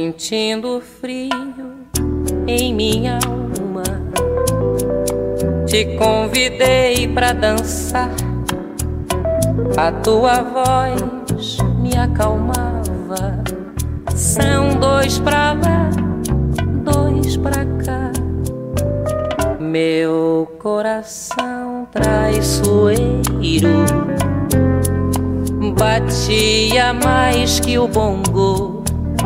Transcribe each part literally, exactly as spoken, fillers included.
sentindo frio em minha alma. Te convidei pra dançar, a tua voz me acalmava. São dois pra lá, dois pra cá. Meu coração traiçoeiro batia mais que o bongo,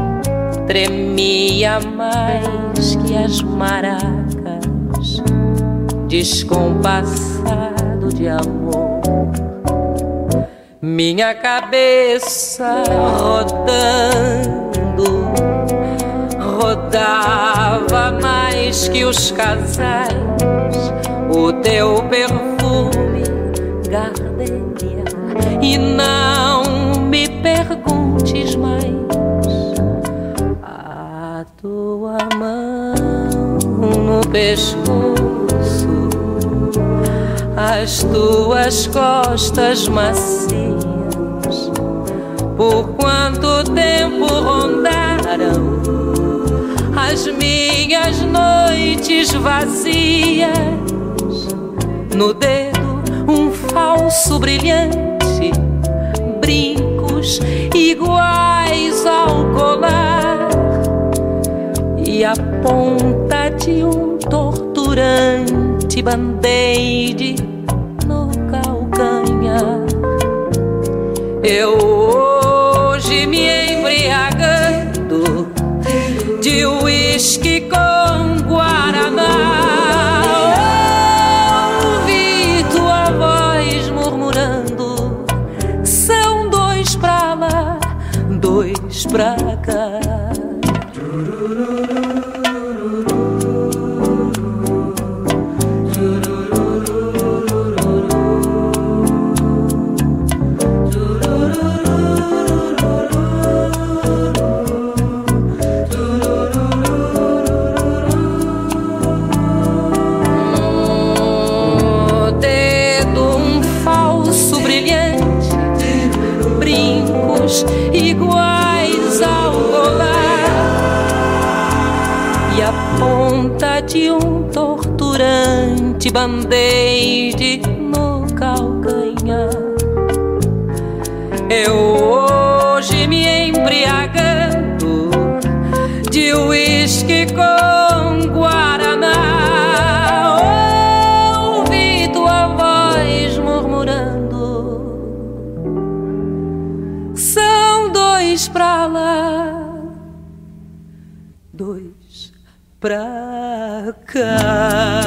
tremia mais que as maracas, descompassado de amor. Minha cabeça rodando, rodava mais que os casais. O teu perfume, gardenia. E não me perguntes mais, a tua mão no pescoço, as tuas costas macias, por quanto tempo rondaram as minhas noites vazias. No dedo um falso brilhante, brincos iguais ao colar, e a ponta de um torturante band-aid no calcanhar. Eu hoje me embriagando de uísque com guaraná, ouvi tua voz murmurando, são dois pra lá, dois pra cá. Iguais ao colar, e a ponta de um torturante band-aid no calcanhar. Eu hoje me embriagando de uísque com guaraná, ouvi tua voz murmurando, dois pra lá, dois pra cá.